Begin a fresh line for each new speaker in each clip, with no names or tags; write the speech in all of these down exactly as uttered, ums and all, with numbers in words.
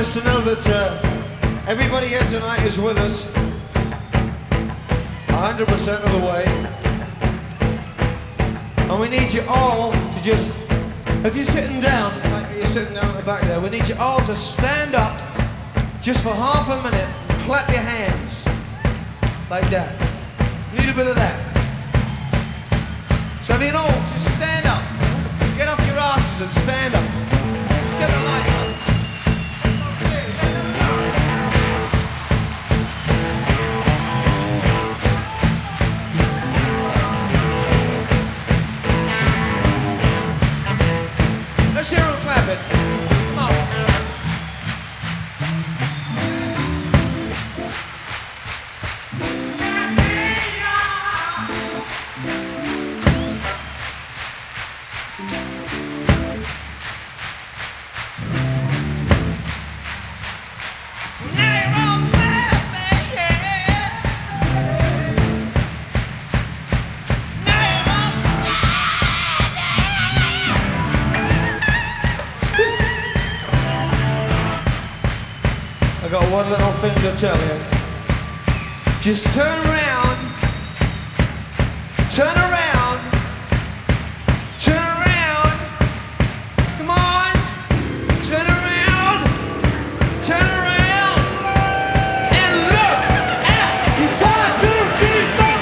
nice to know that uh, everybody here tonight is with us one hundred percent of the way. And we need you all to just, if you're sitting down, like you're sitting down at the back there, we need you all to stand up just for half a minute and clap your hands. Like that. Need a bit of that. So if you know, just stand up. Get off your asses and stand up. Let's get the lights on. Let's hear them clap it. Come on. I got one little thing to tell you. Just turn around, turn around, turn around. Come on, turn around, turn around, and look at your side to the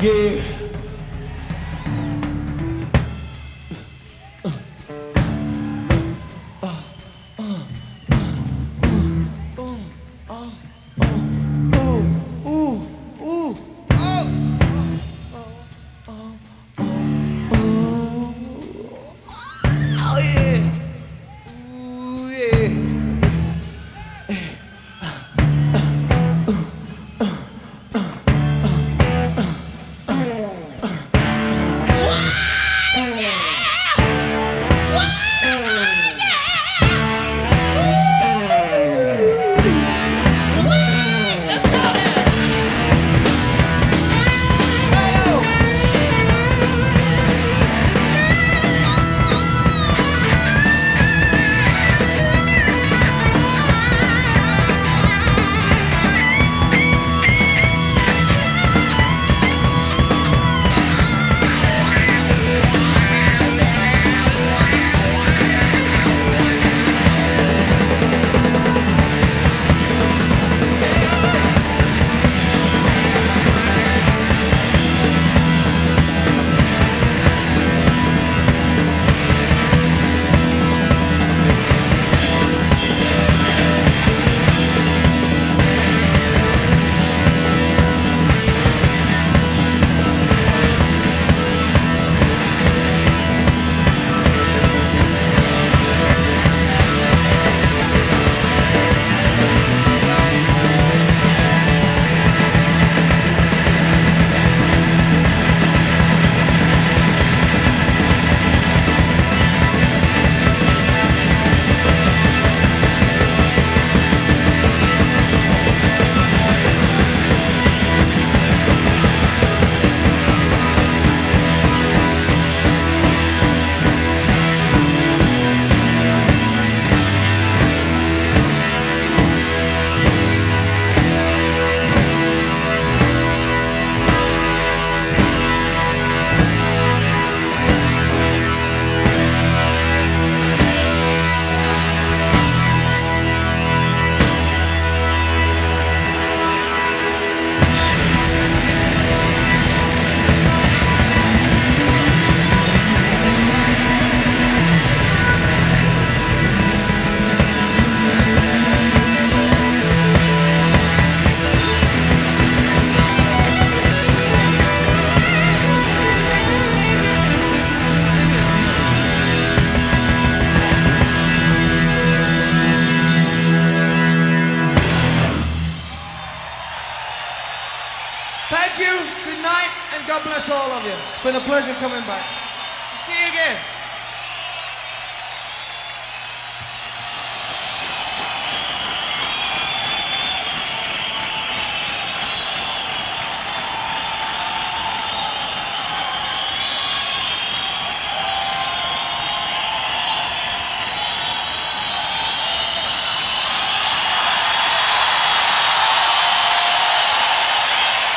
Yeah. Thank you, good night, and God bless all of you. It's been a pleasure coming back. See you again.